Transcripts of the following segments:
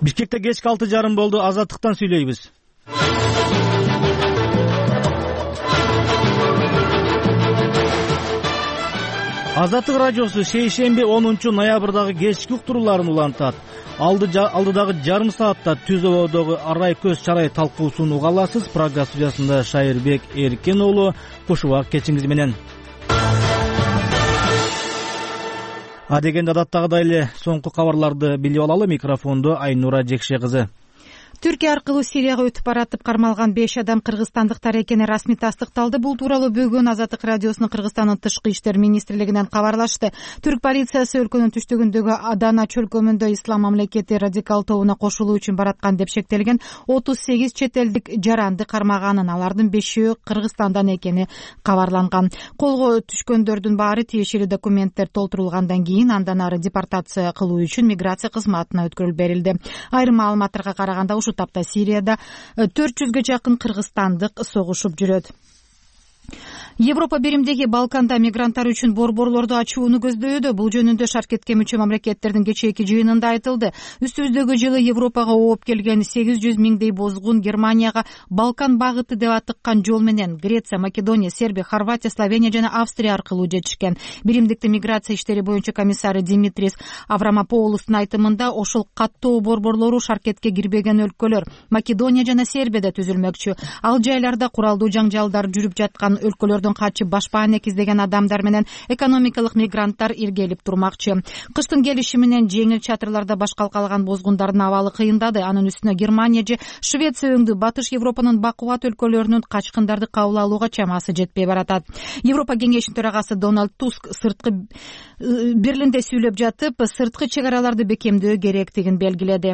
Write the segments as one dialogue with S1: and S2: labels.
S1: Бишкекте кечки 6:30 болду. Азаттыктан сүйлөйбүз. Азаттык радиосу шейшемби 10-ноябрдагы кечки уктурууларын улантат. Алдыдагы жарым саатта Түз ободогу арай көз чарай талкуусун уга аласыз. Программа студиясында Шайырбек Эркен уулу. Куш убак кечиңиз менен. Адегенде адаттагыдай эле соңку кабарларды билип алалы. Микрофондо Айнура Жекше кызы.
S2: Түркия аркылуу Сирияга өтүп баратып кармалган 5 адам кыргызстандыктар экени расмий тастыкталды. Бул тууралуу бүгүн Азаттык радиосунун Кыргызстандын тышкы иштер министрлигинен кабарлашты. Түрк полициясы өлкөнүн түштүгүндөгү Адана чөлкөмүндө ислам мамлекети радикал тобуна кошулуу үчүн бараткан деп шектелген 38 чет элдик жаранды кармаганын, алардын 5-өө Кыргызстандан экени кабарланган. Колго түшкөндөрдүн баары тиешелүү документтер толтурулгандан кийин андан ары депортация кылуу үчүн миграция кызматына өткөрүлүп берилди. Айрым маалыматтарга караганда ушу тапта Сирияда 400гө жакын кыргызстандык согушуп жүрөт. Европа биримдеги Балканда мигранттар үчүн борборлорду ачууну көздөйдү. Бул жөнүндө Шаркетке мүчө мамлекеттердин кечээки жыйынында айтылды. Үстүбүздөгү жылы Европага ооп келген 800 миңдей бозгун Германияга Балкан багыты деп атыккан жол менен Греция, Македония, Сербия, Хорватия, Словения жана Австрия аркылуу жетишкен. Биримдиктин миграция иштери боюнча комиссары Димитрис Аврамополустун айтымында ошол каттоо борборлору Шаркетке кирбеген өлкөлөр Македония жана Сербияда түзүлмөкчү. Ал жайларда куралдуу жаңжалдар жүрүп жаткан өлкөлөрдөн качып башпаанек издеген адамдар менен экономикалык мигранттар иргелип турмакчы. Кыштын келиши менен жеңил чатырларда баш калкалган бозгундардын абалы кыйындады. Анын үстүнө Германия же Швеция өңдүү Батыш Европанын бакубат өлкөлөрүнүн качкындарды кабыл алууга чамасы жетпей баратат. Европа кеңешинин төрагасы Дональд Туск Берлинде сүйлөп жатып, сырткы чек-араларды бекемдөө керектигин белгиледи.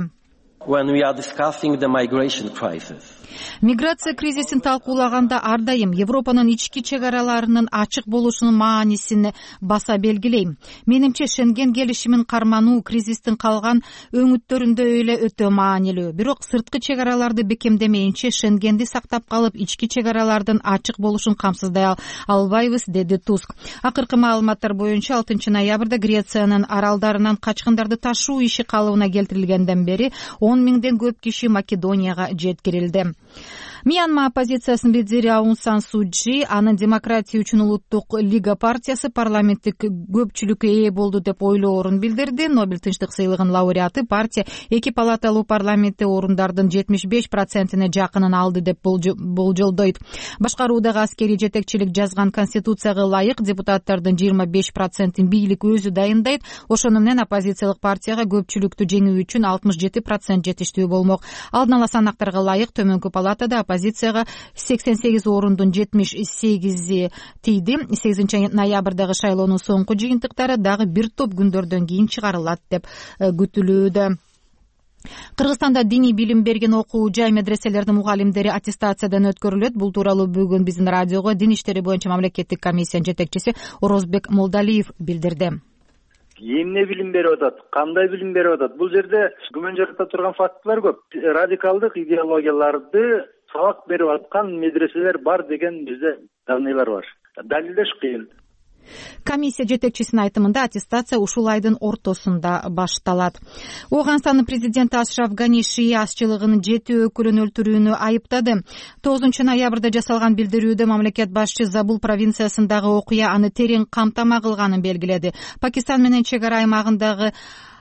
S2: Миграция кризисин талкуулаганда ар дайым Европанын ички чек-араларынын ачык болушунун маанисин баса белгилейм. Менимче Шенген келишимин кармануу кризистин калган өңүттөрүндө эле өтө маанилүү. Бирок сырткы чек-араларды бекемдемейинче Шенгенди сактап калып, ички чек-аралардын ачык болушун камсыздай албайбыз, деди Туск. Акыркы маалыматтар боюнча 6-ноябрда Грециянын аралдарынан качкындарды ташуу иши калыбына келтирилгенден бери 10 миңден көп киши Македонияга жеткирилди. Мьянма оппозициясынын лидери Аун Сан Су Чжи анын демократия үчүн улуттук лига партиясы парламенттик көпчүлүккө ээ болду деп ойлоорун билдирди. Нобель тынчтык сыйлыгынын лауреаты партия 2 палаталуу парламентте орундардын 75%-ине жакынын алды деп болжолдойт. Башкаруудагы аскерий жетекчилик жазган конституцияга ылайык депутаттардын 25%-ин бийлик өзү дайындайт. Ошону менен оппозициялык партияга көпчүлүктү жеңүү үчүн 67% жетиштүү болмок. Алдын ала санактарга ылайык төмөнкү палатада оппозицияга 88 орундун 78 тийди. 8-ноябрдагы шайлоонун соңку жыйынтыктары дагы бир топ күндөрдөн кийин чыгарылат деп күтүлүүдө. Кыргызстанда диний билим берген окуу жай медреселердин мугалимдери аттестациядан өткөрүлөт. Бул тууралуу бүгүн биздин радиого Дин иштери боюнча мамлекеттик комиссиянын жетекчиси Орозбек Молдалиев билдирди.
S3: Эмне билим берип атат, кандай билим берип атат? Бул жерде күмөн жарата турган фактылар көп. Радикалдык идеологияларды сабак берип аткан медреселер бар деген бизде данныйлар бар. Далилдеш кыйын.
S2: Комиссия жетекчисинин айтымында аттестация ушул айдын ортосунда башталат. Ооганстандын президенти Ашраф Гани шия азчылыгынын 7 өкүлүн өлтүрүүнү айыптады. 9-ноябрда жасалган билдирүүдө мамлекет башчы Забул провинциясындагы окуя аны терең камтама кылганын белгиледи. Пакистан менен чек ара аймагындагы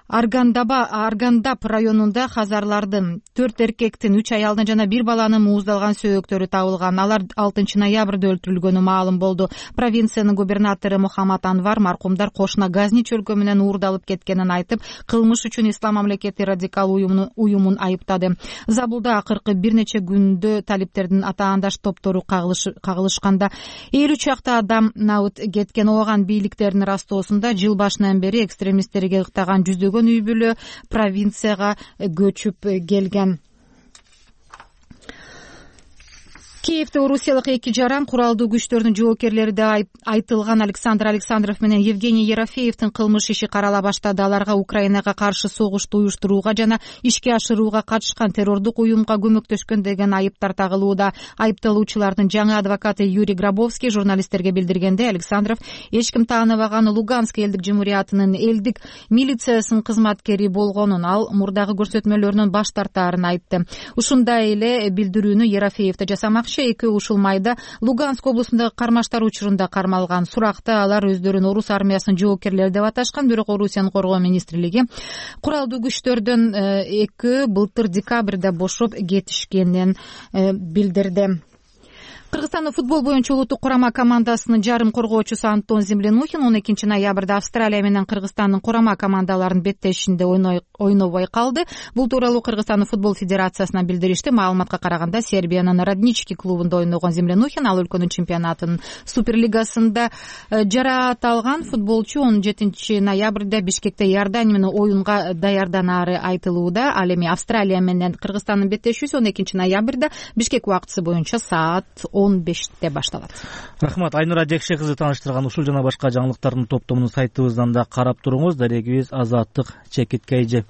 S2: Аргандап районунда хазарлардын 4 эркектин, 3 аялдын жана 1 баланын мууздалган сөөктөрү табылган. Алар 6-ноябрда өлтүрүлгөнү маалым болду. Провинциянын губернатору Мухаммад Анвар маркумдар кошуна Газни чөлкөмүнөн уурдалып кеткенин айтып, кылмыш үчүн ислам мамлекети радикал уюмун айыптады. Забулда акыркы бир нече күндө талиптердин атаандаш топтору кагылышканда 50 чакты адам набыт кеткен. Ооган бийликтердин растоосунда жыл башынан бери экстремисттерге ыктаган жүздөгөн үй бүлө провинцияга көчүп келген. Киевде орусиялык эки жаран куралдуу күчтөрдүн жоокерлери деп айтылган Александр Александров менен Евгений Ерофеевдин кылмыш иши карала баштады. Аларга Украинага каршы согушту уюштурууга жана ишке ашырууга катышкан террордук уюмга көмөктөшкөн деген айыптар тагылууда. Айыпталуучулардын жаңы адвокаты Юрий Гробовский журналисттерге билдиргенде, Александров эч ким тааныбаган Луганск элдик жумуриятынын элдик милициясынын кызматкери болгонун, ал мурдагы көрсөтмөлөрүнөн баш тартаарын айтты. Ушундай эле билдирүүнү Ерофеев да жасамакчы. Экөө ушул майда Луганск облусундагы кармаштар учурунда кармалган. Суракта алар өздөрүн орус армиясынын жоокерлери деп аташкан, бирок Орусиянын коргоо министрлиги куралдуу күчтөрдөн экөө былтыр декабрда бошоп кетишкенин билдирди. Кыргызстандын футбол боюнча улуттук курама командасынын жарым коргоочусу Антон Землянухин 12 ноябрда Австралия менен Кыргызстандын курама командаларынын беттешинде ойнобой калды. Бул тууралуу Кыргызстандын футбол федерациясынан билдиришти. Маалыматка караганда, Сербиянын Раднички клубунда ойногон Землянухин ал өлкөнүн чемпионатынын суперлигасында жараат алган футболчу 17 ноябрда Бишкекте Иордания менен оюнга даярданары айтылууда. Ал эми Австралия менен Кыргызстандын беттешүүсү 12 ноябрда Бишкек убактысы боюнча саат 15-те башталат.
S1: Рахмат. Айнура Жекше кызы тааныштырган ушул жана башка жаңылыктардын топтомун сайтыбыздан да карап туруңуз. Дарегибиз Азаттык Чекиткейжи.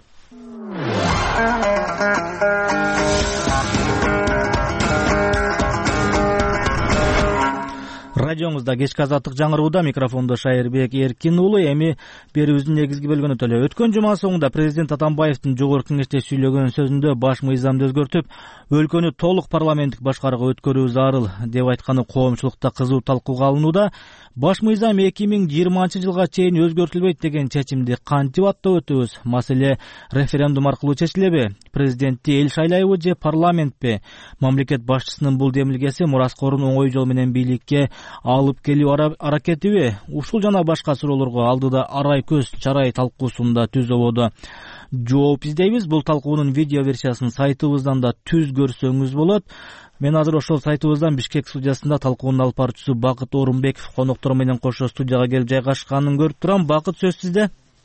S1: Радиоңузда кечки Азаттык жаңырууда, микрофондо Шайырбек Эркин уулу. Эми берүүбүздүн негизги бөлүгүнө төлөө. Өткөн жума соңунда президент Атамбаевдин жогорку кеңеште сүйлөгөн сөзүндө баш мыйзамды өзгөртүп, өлкөнү толук парламенттик башкарууга өткөрүү зарыл деп айтканы коомчулукта кызуу талкууга алынууда. Баш мыйзам 2020-жылга чейин өзгөртүлбөйт деген чечимди кантип аттап өтөбүз? Маселе референдум аркылуу чечилеби? Президентти эл шайлайбы же парламентпи? Мамлекет башчысынын бул демилгеси мураскорун оңой жол менен бийликке алып келүү аракетиби? Ушул жана башка суроолорго алдыда арай көз чарай талкуусунда түз ободо жооп издейбиз. Бул талкуунун видео версиясын сайтыбыздан да түз көрсөңүз болот. Мен азыр ошол сайтыбыздан Бишкек студиясында талкуунун алып баруучусу Бакыт Орунбеков коноктор менен кошо студияга келип жайгашканын көрүп турам. Бакыт, сөз сизде.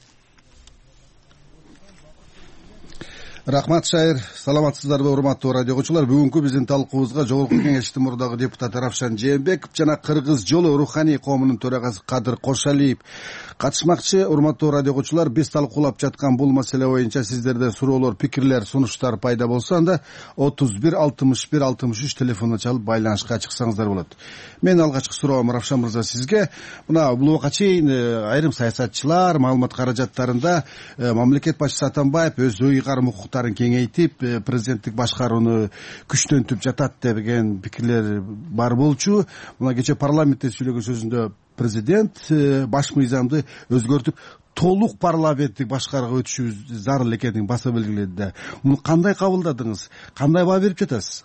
S4: Рахмат, Шайыр. Саламатсыздарбы, урматтуу радио угуучулар? Бүгүнкү биздин талкуубузга жогорку кеңештин мурдагы депутаты Равшан Жээнбеков жана Кыргыз жолу руханий коомунун төрагасы Кадыр Кошалиев катышмакчы. Урматтуу радио угуучулар, биз талкуулап жаткан бул маселе боюнча сиздерде суроолор, пикирлер, сунуштар пайда болсо, анда 31 61 63 телефонуна чалып байланышка чыксаңыздар болот. Мен алгачкы суроом, Равшан мырза, сизге. Мына бул убакка чейин айрым саясатчылар маалымат каражаттарында мамлекет башчысы Атамбаев өз ыйгарым укуктарын кеңейтип, президенттик башкарууну күчтөнтүп жатат деген пикирлер бар болчу. Мына кече парламентте сүйлөгөн сөзүндө президент баш мыйзамды өзгөртүп толук парламенттик башкарууга өтүшүбүз зарыл экенин баса белгиледи. Муну кандай кабылдадыңыз? Кандай баа берип жатасыз?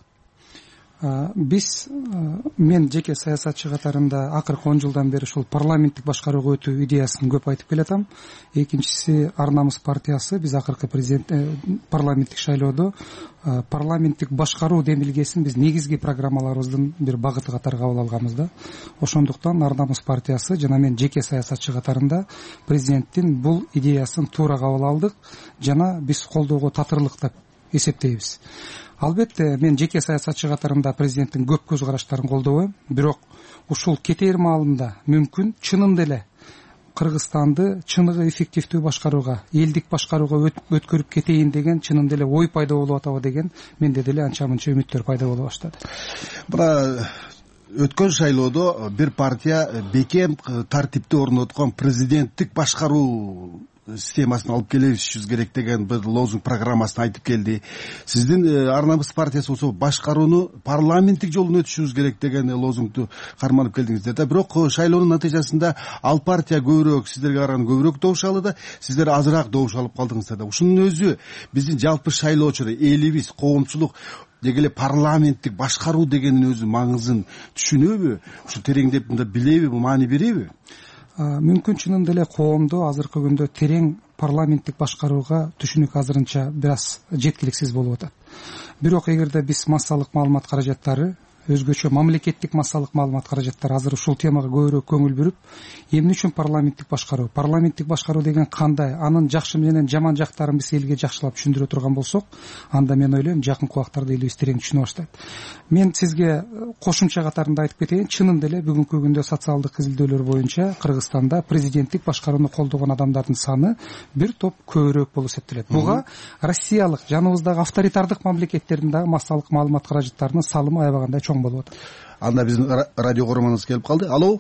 S5: Мен жеке саясатчы катарында акыркы 10 жылдан бери ушул парламенттик башкарууга өтүү идеясын көп айтып келатам. Экинчиси, Ар намыс партиясы биз акыркы парламенттик шайлоодо парламенттик башкаруу демилгесин биз негизги программаларыбыздын бир багыты катары кабыл алганбыз да. Ошондуктан Ар намыс партиясы жана мен жеке саясатчы катарында президенттин бул идеясын туура кабыл алдык жана биз колдоого татырлык деп эсептейбиз. Албетте, мен жеке саясатчы катарында президенттин көп көз караштарын колдобойм, бирок ушул кетээр маалында мүмкүн чынында эле Кыргызстанды чыныгы эффективдүү башкарууга, элдик башкарууга өткөрүп кетейин деген чынында эле ой пайда болуп атабы деген менде деле анча-мынча үмүттөр пайда боло баштады.
S4: Мына өткөн шайлоодо бир партия бекем тартипти орноткон президенттик башкаруу системасын алып келишибиз керек деген бир лозунг программасын айтып келди. Сиздин Ар намыс партиясы болсо башкарууну парламенттик жолдон өтүшүбүз керек деген лозунгду карманып келдиңиздер да. Бирок шайлоонун натыйжасында ал партия көбүрөөк, сиздерге караганда көбүрөөк добуш алды, сиздер азыраак добуш алып калдыңыздар да. Ушунун өзү биздин жалпы шайлоочу элибиз, коомчулук деги эле парламенттик башкаруу дегендин өзү маңызын түшүнөбү? Ушу тереңдеп мында билеби, маани береби?
S5: Мүмкүн чынында эле коомдо азыркы күндө терең парламенттик башкарууга түшүнүк азырынча бир аз жеткиликсиз болуп атат. Бирок эгерде биз массалык маалымат каражаттары өзгөчө мамлекеттик массалык маалымат каражаттары азыр ушул темага көбүрөөк көңүл буруп, эмне үчүн парламенттик башкаруу деген кандай, анын жакшы менен жаман жактарын биз элге жакшылап түшүндүрө турган болсок, анда мен ойлойм жакынкы убактарда элибиз терең түшүнө баштайт. Мен сизге кошумча катарында айтып кетейин, чынында эле бүгүнкү күндө социалдык изилдөөлөр боюнча Кыргызстанда президенттик башкарууну колдогон адамдардын саны бир топ көбүрөөк болуп эсептелет. Буга Россиялык жаныбыздагы авторитардык мамлекеттердин дагы массалык маалымат каражаттарынын салымы аябагандай чоң болуп атат.
S4: Анда биздин радио көрөрманыбыз келип калды. Алло.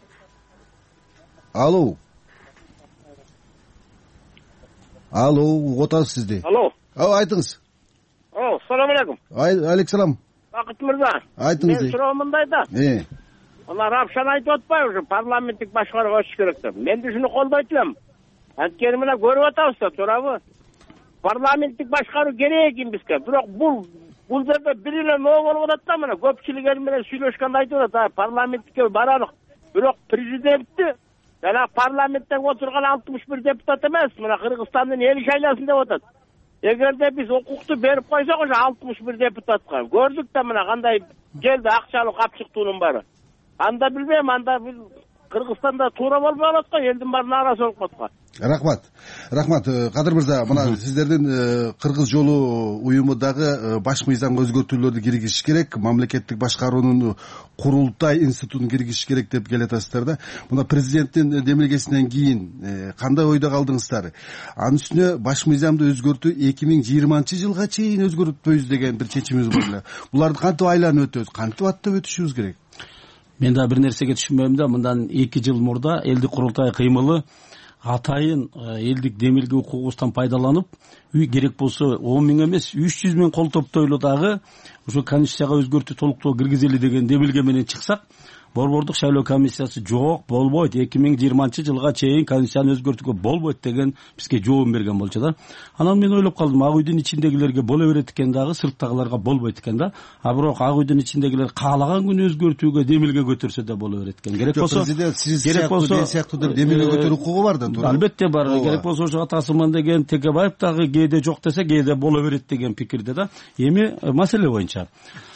S4: Угуп атабыз сизди.
S6: Алло.
S4: Айтыңыз.
S6: Салам алейкум.
S4: Алейкум.
S6: Бакыт мырза.
S4: Айтыңыз.
S6: Мен суроо мындай да. Ана Равшан айтып атпайбы, парламенттик башкарууга өтүш керек деп. Мен ушуну колдойт элем. Анткени мына көрүп атабыз да, туурабы? Парламенттик башкаруу керек экен бизге. Бирок бул жерде бир эле ноо болуп атат да, мына көпчүлүк эл менен сүйлөшкөндө айтып атат, парламентке баралык. Бирок президентти жана парламентте отурган 61 депутат эмес, мына Кыргызстандын эл шайласын деп атат. Эгерде биз укукту берип койсок, ошо 61 депутатка көрдүк да мына кандай келди акчалык капчыктуунун баары. Анда билбейм, анда Кыргызстанда туура болбой калат го, элдин баары нааразы болуп калат го.
S4: Рахмат. Кадыр мырза, мына сиздердин Кыргыз жолу уюму дагы баш мыйзамга өзгөртүүлөрдү киргизиш керек, мамлекеттик башкаруунун курултай институтун киргизиш керек деп келатасыздар да. Мына президенттин демилгесинен кийин кандай ойдо калдыңыздар? Анын үстүнө баш мыйзамды өзгөртүү 2020-жылга чейин өзгөртпөйбүз деген бир чечимибиз бар эле. Буларды кантип айланып өтөбүз, кантип аттап өтүшүбүз керек?
S7: Мен да бир нерсеге түшүнбөйм да, мындан 2 жыл мурда элдик курултай кыймылы атайын элдик демилге укугубуздан пайдаланып, керек болсо 10 миң эмес 300 миң кол топтойлу дагы ушу конституцияга өзгөртүү толуктоо киргизели деген демилге менен чыксак, борбордук шайлоо комиссиясы жок, болбойт, 2020-жылга чейин конституцияны өзгөртүүгө болбойт деген бизге жооп берген болчу да. Анан мен ойлоп калдым, ак үйдүн ичиндегилерге боло берет экен дагы, сырттагыларга болбойт экен да. Бирок ак үйдүн ичиндегилер каалаган күнү өзгөртүүгө демилге көтөрсө да боло берет экен. Керек болсо
S4: сиздер деп демилге көтөрүү укугу бар да, туура.
S7: Албетте бар. Керек болсо ошо Атасыман деген Текебаев дагы кээде жок десе, кээде боло берет деген пикирде да. Эми маселе боюнча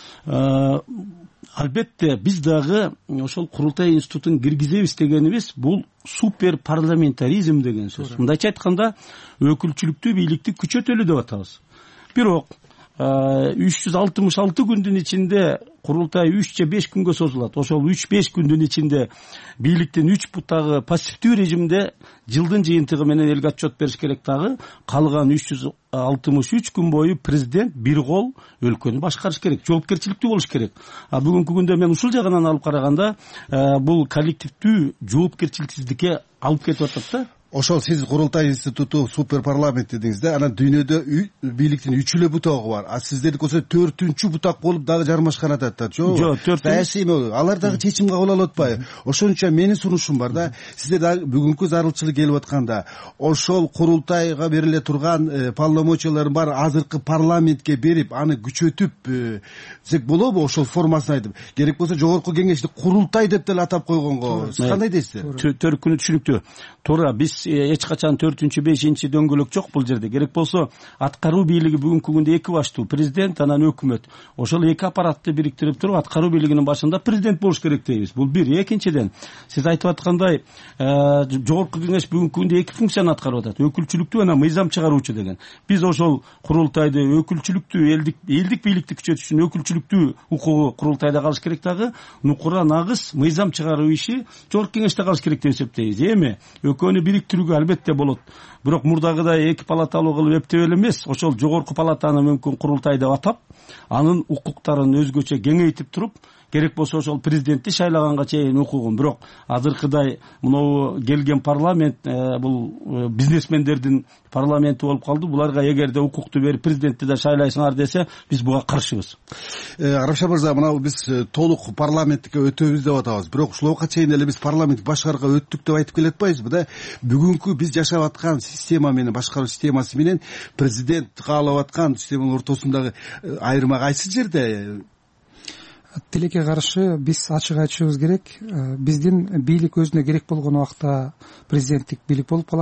S7: албетте биз дагы ошол курултай институтун киргизебиз дегенибиз бул супер парламентаризм деген сөз. Мындайча айтканда өкүлчүлүктүү бийликти күчөтөлү деп атабыз. Бирок 366 күндүн ичинде курултай 3 же 5 күнгө созулат. Ошол 3-5 күндүн ичинде бийликтин 3 бутагы пассивдүү режимде жылдын жыйынтыгы менен элге отчет бериш керек дагы. Калган 363 күн бою президент бир кол өлкөнү башкарыш керек, жоопкерчиликтүү болуш керек. Бүгүнкү күндө мен ушул жагынан алып караганда бул коллективдүү жоопкерчиликсиздикке алып кетип атат да.
S4: Ошол сиз курултай институту супер парламент дедиңиз да, анан дүйнөдө бийликтин 3 эле бутагы бар. Сиздердики болсо 4-үнчү бутак болуп дагы жармашкан атат да, жок? Жок, саясий алар дагы чечим кабыл алып атпайбы? Ошон үчүн менин сунушум бар да, сиздер дагы бүгүнкү зарылчылык келип атканда, ошол курултайга бериле турган полномочияларын бар азыркы парламентке берип, аны күчөтүп десек болобу, ошол формасын айтып? Керек болсо жогорку кеңешти курултай деп деле атап койгонго сиз кандай дейсиздер?
S7: Төркүнү түшүнүктүү. Туура, биз эч качан 4-5 дөңгөлөк жок бул жерде. Керек болсо аткаруу бийлиги бүгүнкү күндө 2 баштуу, президент анан өкмөт. Ошол 2 аппаратты бириктирип туруп аткаруу бийлигинин башында президент болуш керек дейбиз. Бул бир. Экинчиден, сиз айтып аткандай, жогорку кеңеш бүгүнкү күндө 2 функцияны аткарып атат. Өкүлчүлүктүү анан мыйзам чыгаруучу деген. Биз ошол курултайды өкүлчүлүктүү элдик бийликти күчөтүш үчүн өкүлчүлүктүү укугу курултайда калыш керек дагы, нукура нагыз мыйзам чыгаруу иши жогорку кеңеште калыш керек деп эсептейбиз. Эми экөөнү бириктирүүгө албетте болот. Бирок мурдагыдай 2 палаталуу кылып эптеп эле эмес, ошол жогорку палатаны мүмкүн курултай деп атап, анын укуктарын өзгөчө кеңейтип туруп, керек болсо ошол президентти шайлаганга чейин укугун. Бирок азыркыдай мынау келген парламент бул бизнесмендердин парламенти болуп калды. Буларга эгерде укукту берип президентти да шайлайсыңар десе, биз буга каршыбыз.
S4: Арапша мырза, мына биз толук парламенттикке өтөбүз деп атабыз. Бирок ушул убакка чейин эле биз парламент башкарууга өттүк деп айтып келатпайбызбы да? Бүгүнкү биз жашап аткан система менен, башкаруу системасы менен президент каалап аткан системанын ортосундагы айырма кайсы жерде?
S5: Тилекке каршы биз ачык айтышыбыз керек. Биздин бийлик өзүнө керек болгон убакта президенттик бийлик болуп калат.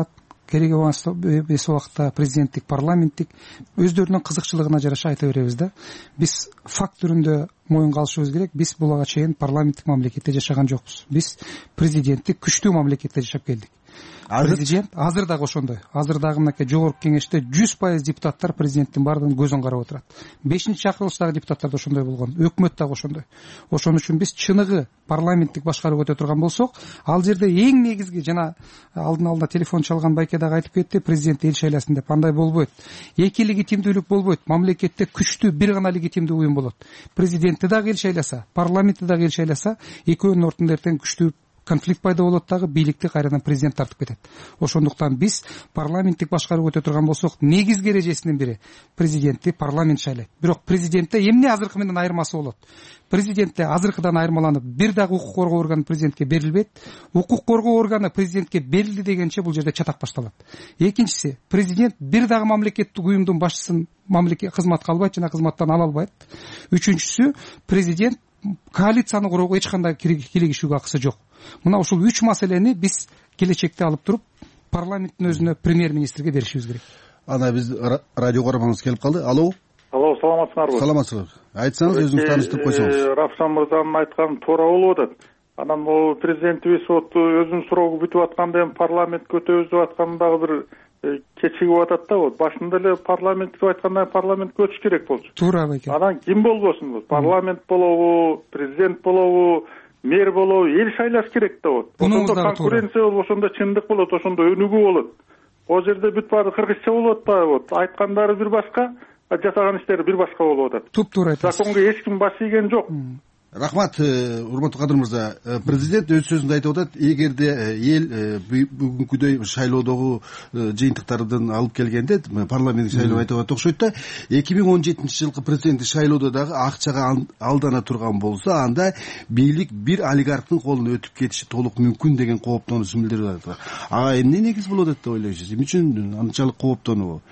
S5: керек эмес убакта президенттик, парламенттик өздөрүнүн кызыкчылыгына жараша айта беребиз да. Биз факт түрүндө моюнга алышыбыз керек. Биз буга чейин парламенттик мамлекетте жашаган жокпуз. Биз президенттик күчтүү мамлекетте жашап келдик. Президент азыр дагы ошондой. Азыр дагы мынакей жогорку кеңеште 100% депутаттар президенттин баардыгын көзүн карап отурат. 5-чакырылыштагы депутаттар да ошондой болгон, өкмөт дагы ошондой. Ошон үчүн биз чыныгы парламенттик башкаруу өтө турган болсок, ал жерде эң негизги жана алдын телефон чалган байке дагы айтып кетти, президент эл шайласын деп. Андай болбойт. Эки легитимдүүлүк болбойт. Мамлекетте күчтүү бир гана легитимдүү уюм болот. Президентти дагы эл шайласа, парламентти дагы эл шайласа, экөөнүн ортунда эртең күчтүү конфликт пайда болот дагы, бийликти кайрадан президент тартып кетет. Ошондуктан биз парламенттик башкаруу өтө турган болсок, негизги эрежесинин бири президентти парламент шайлайт. Бирок президентте эмне азыркы менен айырмасы болот? Президентте азыркыдан айырмаланып бир дагы укук коргоо органы президентке берилбейт. Укук коргоо органы президентке берилди дегенче бул жерде чатак башталат. Экинчиси, президент бир дагы мамлекеттик уюмдун башчысын мамлекет кызматка албайт жана кызматтан ала албайт. Үчүнчүсү, президент коалицияны курууга эч кандай киригишүүгө акысы жок. Мына ушул 3 маселени биз келечекте алып туруп парламенттин өзүнө премьер-министрге беришибиз керек.
S4: Ана биз радио көрөрманыбыз келип калды. Алло,
S8: саламатсыңарбы?
S4: Саламатсызбы. Айтсаңыз, өзүңүздү тааныштырып койсоңуз.
S8: Равшан мырзанын айтканы туура болуп атат. Анан могу президентибиз өзүнүн суроогу бүтүп атканда эми парламентке өтөбүз деп атканы дагы бир кечигип атат да. Башында эле парламент деп айтканда парламентке өтүш керек болчу.
S5: Туура байке.
S8: Анан ким болбосун, парламент болобу, президент болобу, мэр болобу, эл шайлаш керек да. Ошондо конкуренция болуп, ошондо чындык болот, ошондо өнүгүү болот. Ал жерде бүт баары кыргызча болуп атпайбы? Айткандары бир башка, жасаган иштери бир башка болуп атат.
S5: Туп-туура айтасыз.
S8: Законго эч ким баш ийген жок.
S4: Рахмат, урматтуу Кадыр мырза. Президент өз сөзүндө айтып атат, эгерде эл бүгүнкүдөй шайлоодогу жыйынтыктардын алып келгенде, парламенттик шайлоо айтып атат окшойт да, 2017-жылкы президенттик шайлоодо дагы акчага алдана турган болсо, анда бийлик бир олигархтын колуна өтүп кетиши толук мүмкүн деген кооптонуусун билдирип атат. Ага эмне негиз болот деп ойлойсуз? Эмне үчүн анчалык кооптонуу?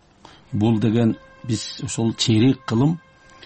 S7: Бул деген биз ошол чейрек кылым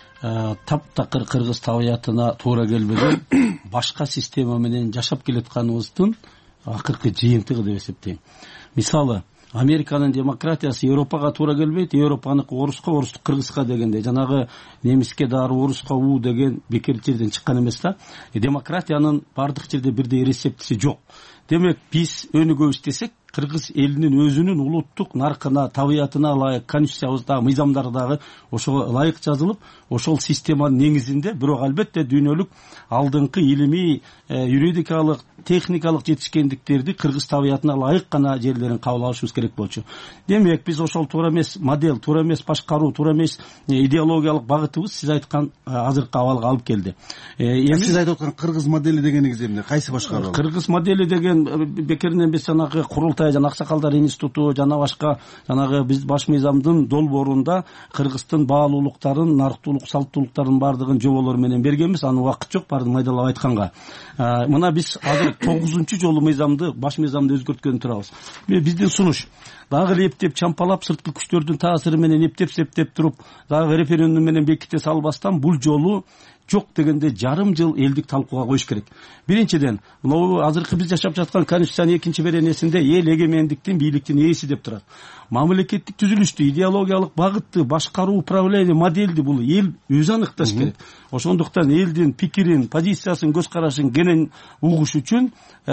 S7: таптакыр кыргыз табиятына туура келбеген башка система менен жашап келатканыбыздын акыркы жыйынтыгы деп эсептейм. Мисалы, Американын демократиясы Европага туура келбейт, Европаныкы оруско, орустук кыргызга дегенде, жанагы немиске дары оруска уу деген бекер жерден чыккан эмес да. Демократиянын бардык жерде бирдей рецептиси жок. Демек, биз өнүгө иштесек, кыргыз элинин өзүнүн улуттук наркына, табиятына ылайык конституциябыздагы мыйзамдары дагы ошого ылайык жазылып, ошол системанын негизинде, бирок албетте дүйнөлүк алдыңкы илимий, юридикалык, техникалык жетишкендиктерди кыргыз табиятына ылайык гана жерлерин кабыл алышыбыз керек болчу. Демек, биз ошол туура эмес модель, туура эмес башкаруу, туура эмес идеологиялык багытыбыз сиз айткан азыркы абалга алып келди.
S4: Сиз айтып аткан кыргыз модели дегениңиз эмне? Кайсы башкаруу?
S7: Кыргыз модели деген бекеринен эмес, жанагы курултай жана Аксакалдар институту жана башка жанагы биз баш мыйзамдын долбоорунда кыргыздын баалуулуктарын, нарктуулук, салттуулуктарын бардыгын жоболор менен бергенбиз. Аны убакыт жок, баарын майдалап айтканга. Мына биз азыр 9-жолу мыйзамды, баш мыйзамды өзгөрткөнү турабыз. Биздин сунуш дагы эле эптеп чампалап, сырткы күчтөрдүн таасиры менен эптеп туруп, дагы референдум менен беките салбастан бул жолу жок дегенде жарым жыл элдик талкууга коюш керек. Биринчиден, мына азыркы биз жашап жаткан конституциянын 2-беренесинде эл эгемендиктин, бийликтин ээси деп турат. Мамлекеттик түзүлүштү, идеологиялык багытты, башкаруу, управление моделди бул эл өзү аныкташ керек. Ошондуктан элдин пикирин, позициясын, көз карашын кенен угуш үчүн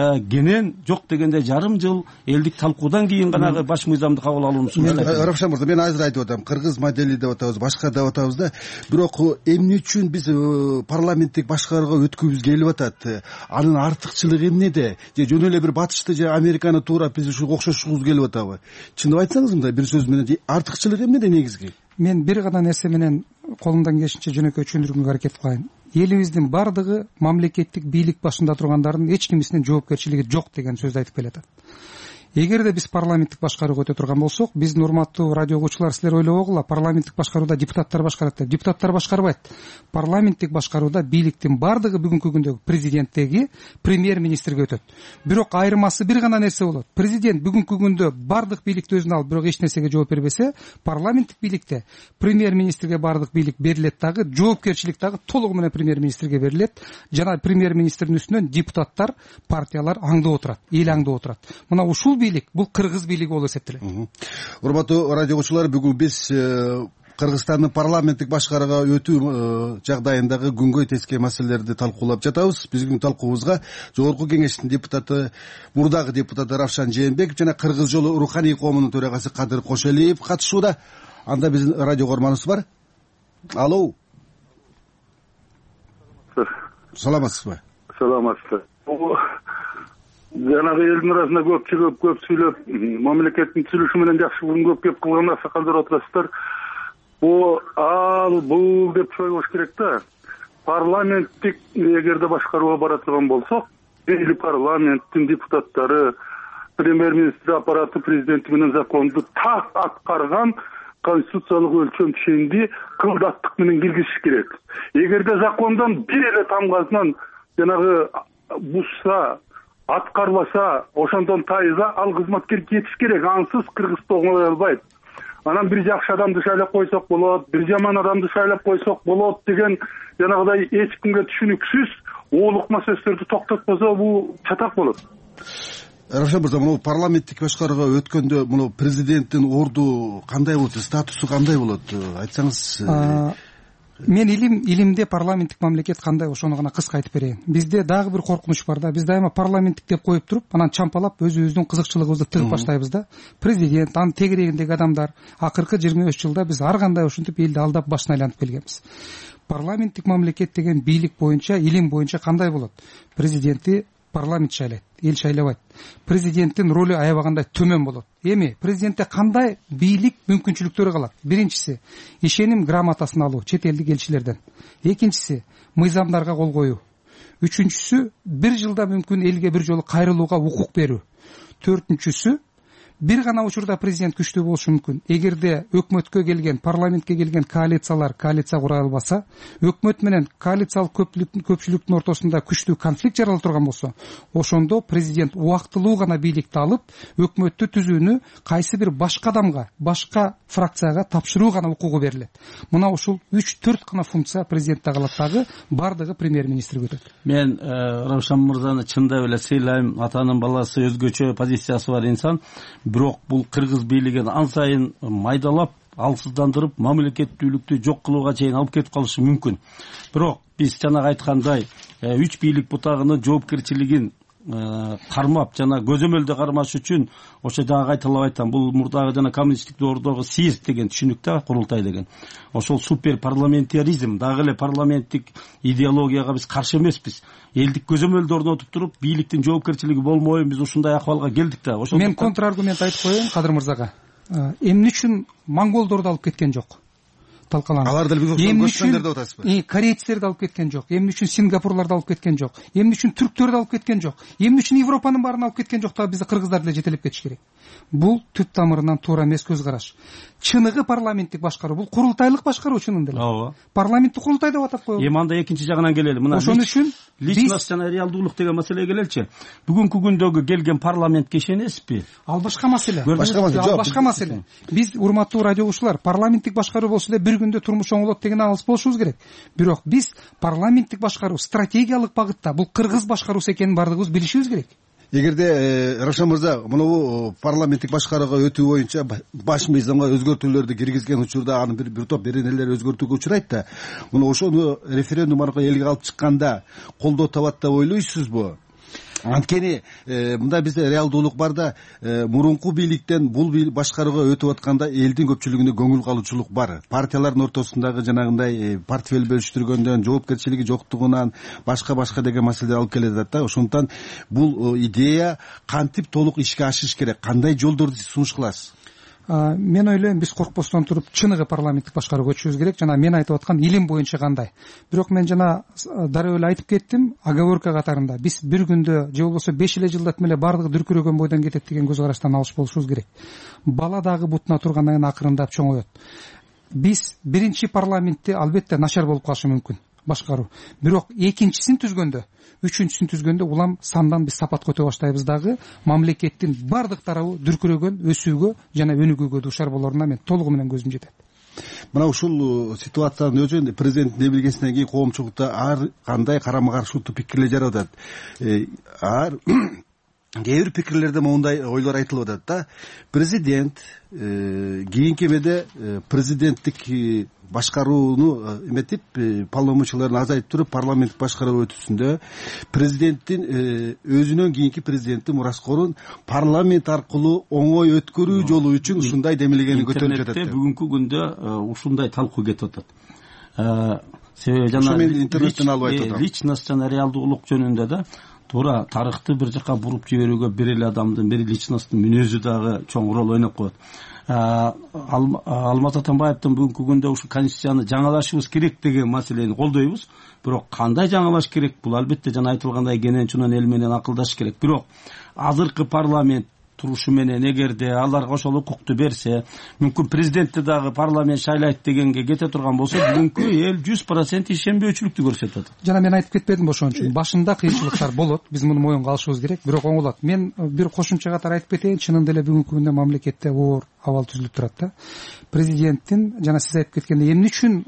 S7: кенен жок дегенде жарым жыл элдик талкуудан кийин гана баш мыйзамды кабыл алууну сунуштайт.
S4: Равшан мырза, мен азыр айтып атам, кыргыз модели деп атабыз, башка деп атабыз да. Бирок эмне үчүн биз парламенттик башкарууга өткүбүз келип атат? Анын артыкчылыгы эмнеде? Же жөн эле бир батышты же Американы туура биз ушу окшошкубуз келип атабы? Чындап айтсаңыз, мындай бир сөз менен артыкчылыгы эмнеде негизги?
S5: Мен бир гана нерсе менен колумдан келишинче жөнөкөй түшүндүрүүгө аракет кылайын. Элибиздин бардыгы мамлекеттик бийлик башында тургандардын эч кимисинин жоопкерчилиги жок деген сөздү айтып келатат. Эгерде биз парламенттик башкарууга өтө турган болсок, биздин урматтуу радио угуучулар, силер ойлобогула, парламенттик башкарууда депутаттар башкарат деп. Депутаттар башкарбайт. Парламенттик башкарууда бийликтин бардыгы бүгүнкү күндөгү президенттеги премьер-министрге өтөт. Бирок айырмасы бир гана нерсе болот. Президент бүгүнкү күндө бардык бийликти өзүнө алып, бирок эч нерсеге жооп бербесе, парламенттик бийликте премьер-министрге бардык бийлик берилет дагы, жоопкерчилик дагы толугу менен премьер-министрге берилет. Жана премьер-министрдин үстүнөн депутаттар, партиялар аңдып отурат, эл аңдып отурат. Мына ушул бийлик бул кыргыз бийлиги болуп эсептелет.
S4: Урматтуу радио угуучулар, бүгүн биз Кыргызстандын парламенттик башкарууга өтүү жагдайындагы күнгөй тескей маселелерди талкуулап жатабыз. Биздин талкуубузга Жогорку Кеңештин депутаты, мурдагы депутаты Равшан Жээнбеков жана Кыргыз жолу руханий коомунун төрагасы Кадыр Кошалиев катышууда. Анда биздин радио көрманыбыз бар. Алло. Саламатсызбы?
S8: Саламатсыз. Жанагы элдин арасында көп чыгып, көп сүйлөп, мамлекеттин түзүлүшү менен жакшы көп кеп кылган аксакалдар отурасыздар. Бул деп чойгош керек да. Парламенттик эгерде башкарууга бара турган болсок, парламенттин депутаттары, премьер-министр аппараты, президенти менен законду так аткарган конституциялык өлчөм ченди кылдаттык менен киргизиш керек. Эгерде закондон бир эле тамгасынан жанагы бузса, аткарбаса, ошондон тайса ал кызматкер кетиш керек. Ансыз Кыргыз тоңой албайт. Анан бир жакшы адамды шайлап койсок болот, бир жаман адамды шайлап койсок болот деген жанагыдай эч кимге түшүнүксүз оолукма сөздөрдү токтотпосо бул чатак болот.
S4: Равшан мырза, мына парламенттик башкарууга өткөндө мына президенттин орду кандай болот, статусу кандай болот, айтсаңыз.
S5: Мен илимде парламенттик мамлекет кандай, ошону гана кыска айтып берейин. Бизде дагы бир коркунуч бар да. Биз дайыма парламенттик деп коюп туруп, анан чампалап өзүбүздүн кызыкчылыгыбызды тыгып баштайбыз да. Президент, анын тегерегиндеги адамдар акыркы 23 жылда биз ар кандай ушинтип элди алдап башына айлантып келгенбиз. Парламенттик мамлекет деген бийлик боюнча, илим боюнча кандай болот? Президентти парламент шайлайт, эл шайлабайт. Президенттин ролу аябагандай төмөн болот. Эми президентте кандай бийлик мүмкүнчүлүктөрү калат? Биринчиси ишеним грамотасын алуу чет элдик элчилерден. Экинчиси мыйзамдарга кол коюу. Үчүнчүсү бир жылда мүмкүн элге бир жолу кайрылууга укук берүү. Төртүнчүсү бир гана учурда президент күчтүү болушу мүмкүн. Эгерде өкмөткө келген, парламентке келген коалиция кура албаса, өкмөт менен коалициялык көпчүлүктүн ортосунда күчтүү конфликт жарала турган болсо, ошондо президент убактылуу гана бийликти алып, өкмөттү түзүүнү кайсы бир башка адамга, башка фракцияга тапшыруу гана укугу берилет. Мына ушул 3-4 гана функция президентте калат, дагы бардыгы премьер-министрге өтөт.
S7: Мен Равшан мырзаны чындап эле сыйлайм. Атанын баласы өзгөчө позициясы бар инсан. Бирок бул кыргыз бийлигин ан сайын майдалап, алсыздандырып, мамлекеттүүлүктү жок кылууга чейин алып кетип калышы мүмкүн. Бирок биз жанагы айткандай, 3 бийлик бутагынын жоопкерчилигин кармап жана көзөмөлдө кармаш үчүн ошо дагы кайталап айтам, бул мурдагы жана коммунисттик доордогу съезд деген түшүнүк да, курултай деген. Ошол супер парламентаризм, дагы эле парламенттик идеологияга биз каршы эмеспиз. Элдик көзөмөлдө орнотуп туруп, бийликтин жоопкерчилиги болмой биз ушундай акыбалга келдик да.
S5: Мен контраргумент айтып коеюн Кадыр мырзага. Эмне үчүн монголдорду алып кеткен жок? Талкаланат.
S4: Алар деле көчкөндөрдү деп атасызбы?
S5: Корейцлерди алып кеткен жок, эмне үчүн Сингапурларды алып кеткен жок, эмне үчүн түрктөрдү алып кеткен жок, эмне үчүн Европанын баарын алып кеткен жок, дагы бизди кыргыздар деле жетелеп кетиш керек. Бул түп тамырынан туура эмес көз караш. Чыныгы парламенттик башкаруу, бул курултайлык башкаруу чынында эле.
S7: Ооба.
S5: Парламентти курултай деп атап коелу.
S7: Анда экинчи жагынан келели. Мына
S5: ошон үчүн
S7: личность жана реалдуулук деген маселеге келеличи. Бүгүнкү күндөгү келген парламентке ишенесизби?
S5: Ал башка маселе.
S4: Башка
S5: маселе. Биз, урматтуу радио угуучулар, парламенттик башкаруу болсо эле бир күндө турмуш оңолот деген алыс болушубуз керек. Бирок биз парламенттик башкаруу стратегиялык багытта бул кыргыз башкаруусу экенин бардыгыбыз билишибиз керек.
S4: Эгерде Равшан мырза мына парламенттик башкарууга өтүү боюнча баш мыйзамга өзгөртүүлөрдү киргизген учурда аны бир топ беренелер өзгөртүүгө учурайт да, мына ошону референдум аркылуу элге алып чыкканда колдоо табат деп ойлойсузбу? Анткени мында бизде реалдуулук бар да, мурунку бийликтен бул башкарууга өтүп атканда элдин көпчүлүгүнө көңүл калуучулук бар. Партиялардын ортосундагы жанагындай портфель бөлүштүргөндөн, жоопкерчилиги жоктугунан, башка деген маселелер алып келе жатат да. Ошондуктан бул идея кантип толук ишке ашыш керек? Кандай жолдорду сунуш кыласыз?
S5: Мен ойлойм, биз коркпостон туруп чыныгы парламенттик башкарууга өтүшүбүз керек. Жана мен айтып аткан илим боюнча кандай. Бирок мен жана дароо эле айтып кеттим, оговорка катарында биз бир күндө же болбосо 5 эле жылдатып эле бардыгы дүркүрөгөн бойдон кетет деген көз караштан алыш болушубуз керек. Бала дагы бутуна тургандан кийин акырындап чоңоет. Биз биринчи парламентте албетте начар болуп калышы мүмкүн башкаруу. Бирок экинчисин түзгөндө, үчүнчүсүн түзгөндө улам сандан биз сапатка өтө баштайбыз, дагы мамлекеттин бардык тарабы дүркүрөгөн, өсүүгө жана өнүгүүгө дуушар болоруна мен толугу менен көзүм жетет.
S4: Мына ушул ситуациянын өзү президенттин эмилгесинен кийин коомчулукта ар кандай карама каршылыктуу пикирлер жаратат. кээ бир пикирлерде моундай ойлор айтылып атат да. Президент кийинки эбеде президенттик башкарууну эметип, полномочияларын азайтып туруп парламенттик башкаруу өтүүсүндө президенттин өзүнөн кийинки президенттин мураскорун парламент аркылуу оңой өткөрүү жолу үчүн ушундай демилгени көтөрүлүп жатат.
S7: Интернетте бүгүнкү күндө ушундай талкуу кетип атат. Себеби жана
S4: интернеттен алып айтып атам.
S7: Личность жана реалдуулук жөнүндө да туура тарыхты бир жака буруп жиберүүгө бир эле адамдын, бир личносттун мүнөзү дагы чоң роль ойноп коет. Алмаз Атамбаевдин бүгүнкү күндө ушу конституцияны жаңалашыбыз керек деген маселени колдойбуз. Бирок кандай жаңалаш керек? Бул албетте жана айтылгандай кенен чунан эл менен акылдашыш керек. Бирок азыркы парламент турушу менен эгерде аларга ошол укукту берсе, мүмкүн президентти дагы парламент шайлайт дегенге кете турган болсо, бүгүнкү эл 100% ишенбөөчүлүктү көрсөтүп атат.
S5: Жана мен айтып кетпедимби ошон үчүн. Башында кыйынчылыктар болот, биз муну моюнга алышыбыз керек, бирок оңолот. Мен бир кошумча катары айтып кетейин, чынында эле бүгүнкү күндө мамлекетте оор абал түзүлүп турат да. Президенттин жана сиз айтып кеткендей эмне үчүн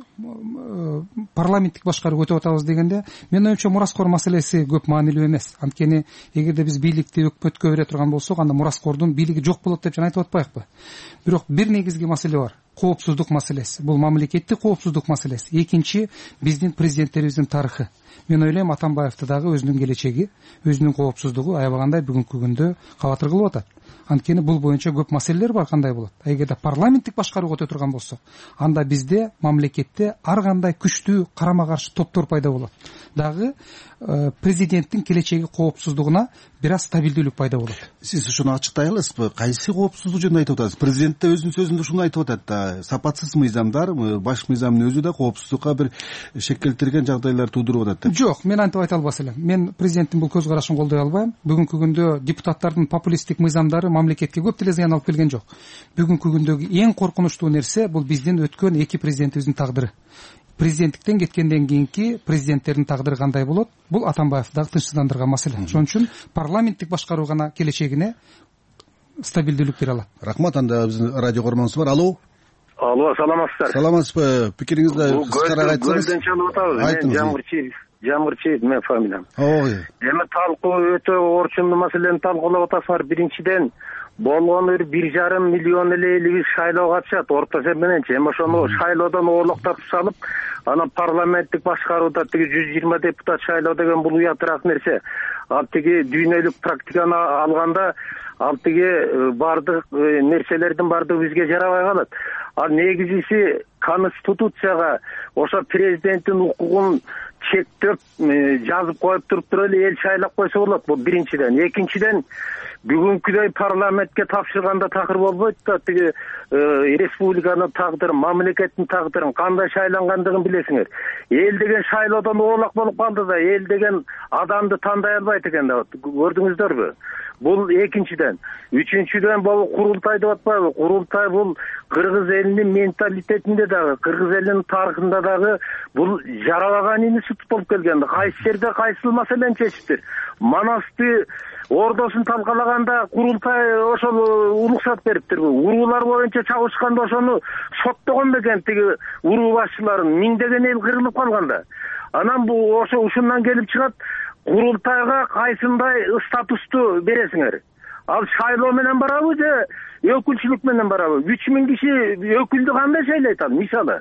S5: парламенттик башкаруу өтүп атабыз дегенде, мен оюмча мураскор маселеси көп маанилүү эмес. Анткени эгерде биз бийликти өкмөткө бере турган болсок, анда мураскордун бийлиги жок болот деп жана айтып атпайбыкпы? Бирок бир негизги маселе бар. Коопсуздук маселеси. Бул мамлекеттик коопсуздук маселеси. Экинчи, биздин президенттерибиздин тарыхы. Мен ойлойм, Атамбаевди дагы өзүнүн келечеги, өзүнүн коопсуздугу аябагандай бүгүнкү күндө кабатыр кылып атат. Анткени бул боюнча көп маселелер бар, кандай болот. Эгерде парламенттик башкарууга өтө турган болсо, анда бизде мамлекетте ар кандай күчтүү карама каршы топтор пайда болот. Дагы президенттин келечеги коопсуздугуна бир аз стабилдүүлүк пайда болот.
S4: Сиз ушуну ачыктай аласызбы? Кайсы коопсуздук жөнүндө айтып атасыз? Президент да өзүнүн сөзүндө ушуну айтып атат да. Сапатсыз мыйзамдар, баш мыйзамдын өзү да коопсуздукка бир шек келтирген жагдайлар туудуруп атат деп.
S5: Жок, мен антип айта албас элем. Мен президенттин бул көз карашын колдой албайм. Бүгүнкү күндө депутаттардын популисттик мыйзамдары мамлекетке көп деле зыян алып келген жок. Бүгүнкү күндөгү эң коркунучтуу нерсе бул биздин өткөн эки президентибиздин тагдыры. Президенттиктен кеткенден кийинки президенттердин тагдыры кандай болот? Бул Атамбаевди дагы тынчсыздандырган маселе. Ошон үчүн парламенттик башкаруу гана келечегине стабилдүүлүк бере алат.
S4: Рахмат. Анда биздин радио көрмөнүбүз бар. Алло.
S3: Алло, саламатсыздар.
S4: Саламатсызбы? Пикириңизди кыскараак айтсаңыз.
S3: Көздөн чалып атабыз. Мен Жамгырчиев, мен фамилиям. Эми талкуу өтө орчундуу маселени талкуулап атасыңар. Биринчиден, болгону 1,5 миллион эле элибиз шайлоого катышат, орто эсеп мененчи. Эми ошону шайлоодон оолоктотуп салып, анан парламенттик башкарууда тиги 120 депутат шайлоо деген бул уятыраак нерсе. Ал тиги дүйнөлүк практиканы алганда, ал тиги бардык нерселердин бардыгы бизге жарабай калат. Ал негизиси конституцияга ошо президенттин укугун чектеп жазып коюп туруп эле эл шайлап койсо болот. Бул биринчиден. Экинчиден, бүгүнкүдөй парламентке тапшырганда такыр болбойт да, тиги республиканын тагдырын, мамлекеттин тагдырын кандай шайлангандыгын билесиңер. Эл деген шайлоодон оолак болуп калды да, эл деген адамды тандай албайт экен да. Көрдүңүздөрбү? Бул экинчиден. Үчүнчүдөн бул курултай деп атпайбы? Курултай бул кыргыз элинин менталитетинде дагы, кыргыз элинин тарыхында дагы бул жарабаган институт болуп келген. Кайсы жерде кайсыл маселени чечиптир? Манасты ордосун талкалаганда курултай ошол уруксат бериптирби? Уруулар боюнча чабышканда ошону соттогон бекен тиги уруу башчыларын. Миңдеген эл кырылып калганда. Анан бул ошо ушундан келип чыгат. Курултайга кайсындай статусту бересиңер? Ал шайлоо менен барабы же өкүлчүлүк менен барабы? 3000 киши өкүлдү кандай шайлайт ал, мисалы?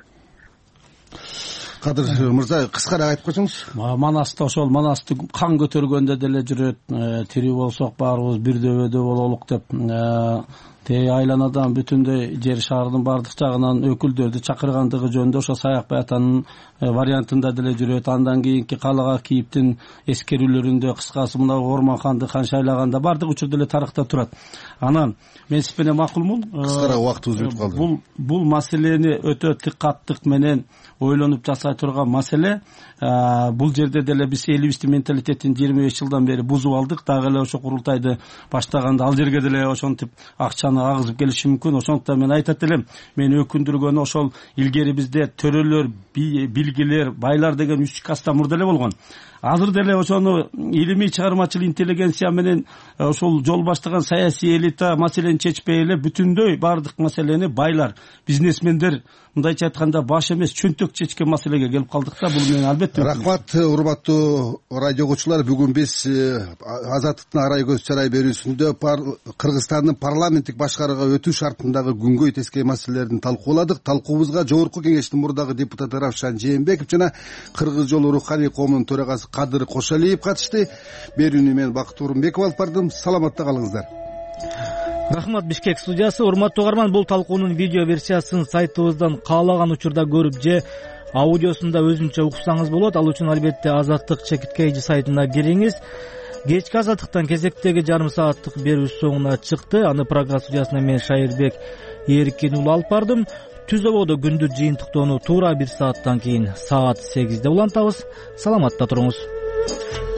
S4: Кадыр мырза, кыскараак айтып койсоңуз.
S7: Манасты ошол манасты кан көтөргөндө деле жүрөт. Тирүү болсок баарыбыз бирдөө бололук деп. Айланадан бүтүндөй жер шаарынын бардык жагынан өкүлдөрдү чакыргандыгы жөнүндө ошо Саякбай атанын вариантында деле жүрөт. Андан кийинки Калага Кийиптин эскерүүлөрүндө кыскасы мына Орманханды хан шайлаганда бардык учурда эле тарыхта турат. Анан мен сиз менен макулмун.
S4: Кыскараак убактыбыз өтүп калды.
S7: Бул маселени өтө тыкаттык менен ойлонуп жасай турган маселе. Бул жерде деле биз элибиздин менталитетин 25 жылдан бери бузуп алдык. Дагы эле ошо курултайды баштаганда ал жерге деле ошентип акчаны агызып келиши мүмкүн. Ошондуктан мен айтат элем, мен өкүндүргөнү ошол илгери бизде төрөлөр, билгилер, байлар деген 3 каста мурда эле болгон. азыр деле ошону илимий чыгармачыл интеллигенция менен ошол жол баштаган саясий элита маселени чечпей эле бүтүндөй баардык маселени байлар, бизнесмендер, мындайча айтканда баш эмес чөнтөк чечкен маселеге келип калдык да. Бул менен албетте.
S4: Рахмат, урматтуу радио угуучулар. Бүгүн биз Азаттыктын арай көз чарай берүүсүндө Кыргызстандын парламенттик башкарууга өтүү шартындагы күнгөй тескей маселелерин талкууладык. Талкуубузга Жогорку Кеңештин мурдагы депутаты Равшан Жээнбеков жана Кыргыз жолу руханий коомунун төрагасы Кадыр Кошалиев катышты. Берүүнү мен Бакыт Турунбеков алып бардым. Саламатта калыңыздар.
S1: Рахмат, Бишкек студиясы. Урматтуу угарман, бул талкуунун видео версиясын сайтыбыздан каалаган учурда көрүп же аудиосунда өзүнчө уксаңыз болот. Ал үчүн албетте Азаттык чекиткейжи сайтына кириңиз. Кечки Азаттыктан кезектеги жарым сааттык берүү соңуна чыкты. Аны программа студиясына мен Шайырбек Эркин уулу алып бардым. Түз ободо күндүз жыйынтыктоону туура 1 сааттан кийин саат 8-де улантабыз. Саламатта туруңуз.